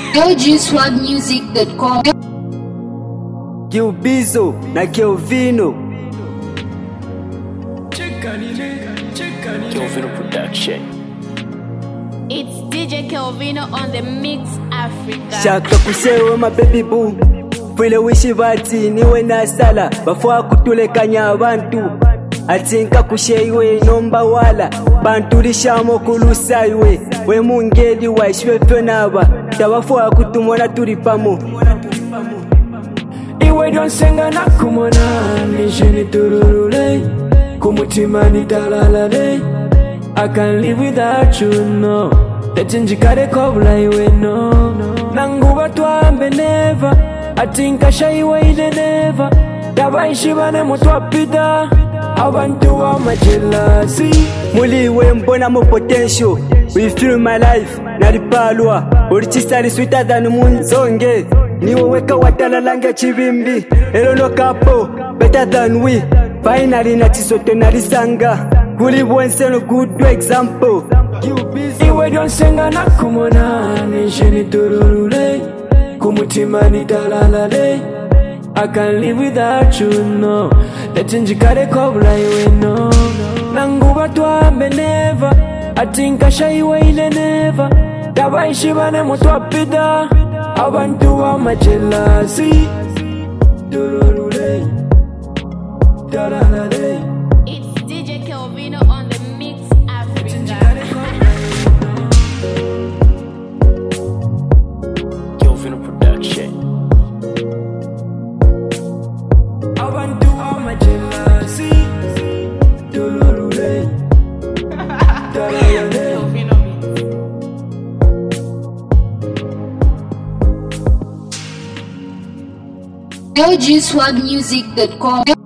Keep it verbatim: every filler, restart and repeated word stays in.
L G swag music dot com. Kiubizo na Kelvino. Kelvino production. It's D J Kelvino on the Mix Africa. Shaka kushewe my baby boo. Fwile wishi bati niwe na sala. Bafwa kutulekanya abantu. Atinka kushewe nomba wala. Banturishamo kulusaiwe. We mungeli wa ishwe fenaba. Tabafwa kutumona turipamo. Iwe donsenga na kumona nishini tururule. Kumutima ni talalale. I can't live without you, no. Techinjikare kobla iwe no. Nanguba tuambe never. I think I shy away the never. Tabaishi bane mutwapida. Abantu wa majelasi. Muliwe mbona mo potential. We feel my life. Naripalwa. Urichistari sweeter than munzonge. Niwe weka watala lange chivimbi. Elono kapo. Better than we. Finally natisoto narisanga. Kuli wenseno good example. Iwe donsenga na kumona nishini tururule. Kumutima ni talalale. I can't live without you, no. Techinjikare kobla iwe no. Nanguba tuambe never. I think I shy away the never. Tabaishi bane mutwapida. Abantu wa majelasi. Tururule. Talalale. It's D J Kelvino on the Mix Africa. Kelvino production. Abantu wa majelasi. Tururule. Talalale. L G swag music dot com.